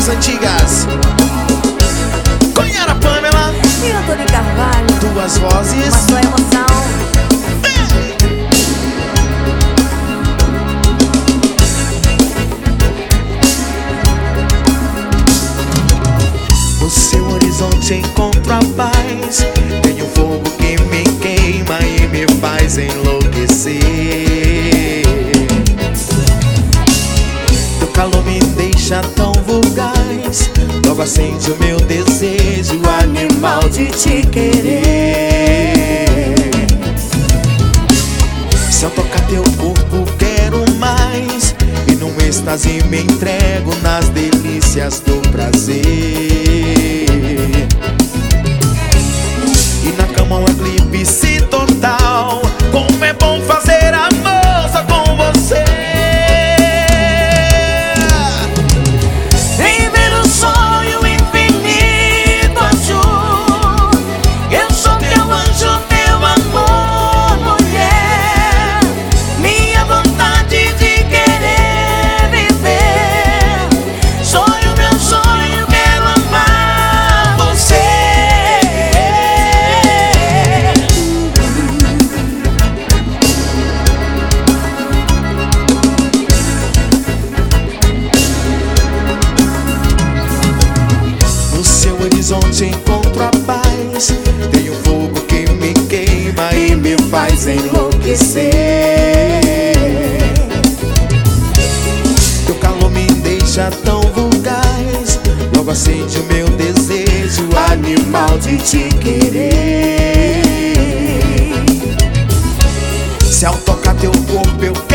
das antigas. Conhara Pamela E Antônio Carvalho. Duas vozes. Mas só emoção. No seu horizonte encontro a paz. Tem um fogo que me queima e me faz enlouquecer. Teu calor me deixa tão vulgaz. Logo acende o meu desejo animal de te querer. Se eu tocar teu corpo quero mais, e num êxtase me entrego nas delícias do prazer. E na cama um eclipse total. Como é bom fazer amor só com você. Viver um sonho infinito azul. Eu sou teu anjo, teu amor, mulher. Minha vontade de querer viver. Sonho, meu sonho, quero amar você. No seu horizonte encontro a paz. Tem um fogo que me queima e me faz enlouquecer. Teu calor me deixa tão vulgaz. Logo acende o meu desejo animal de te querer. Se ao tocar teu corpo eu